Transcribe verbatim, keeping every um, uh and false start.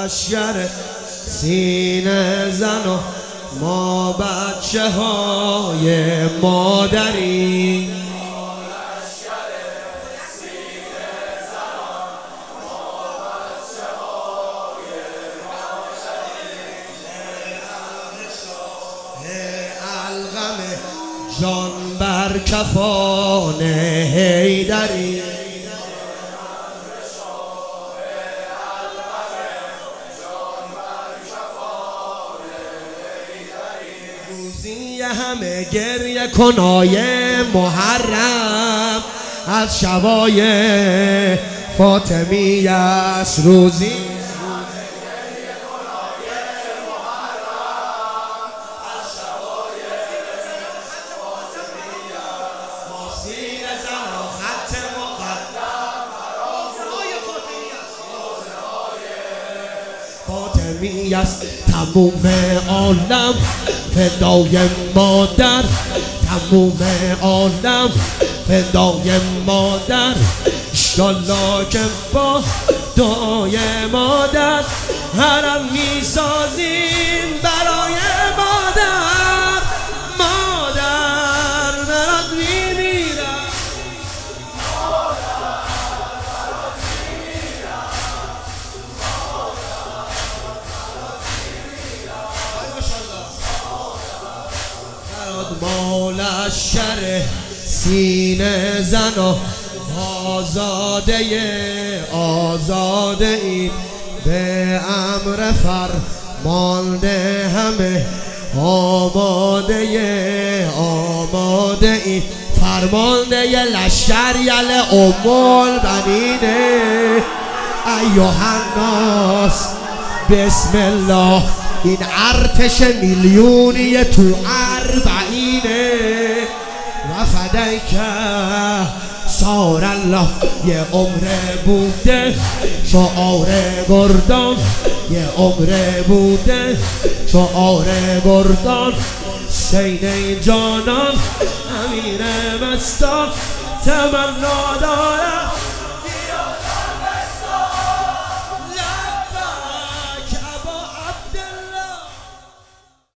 لشگر سینه زن و ما بچه های مادری. الغم جان بر کفان حیدری. روزی همه گریه کنای محرم از شبای فاطمی است. روزی فاطمی است. تموم عالم فدای مادر، تموم عالم فدای مادر. انشالله که با دعای مادر حرم میسازیم برای مادر. مادر برات میمیرم، ما لشگر سینه زن و آزاده آزاده ای به امر فرمانده همه آماده آماده ای. فرمانده لشگر یل ام البنینه. ایها الناس بسم الله. این ارتش میلیونی تو اربعینه. و فدیک سار الله. یه عمره بوده شعار گردان، یه عمره بوده شعار گردان. سینه جانان امیر مستان تمنا داره.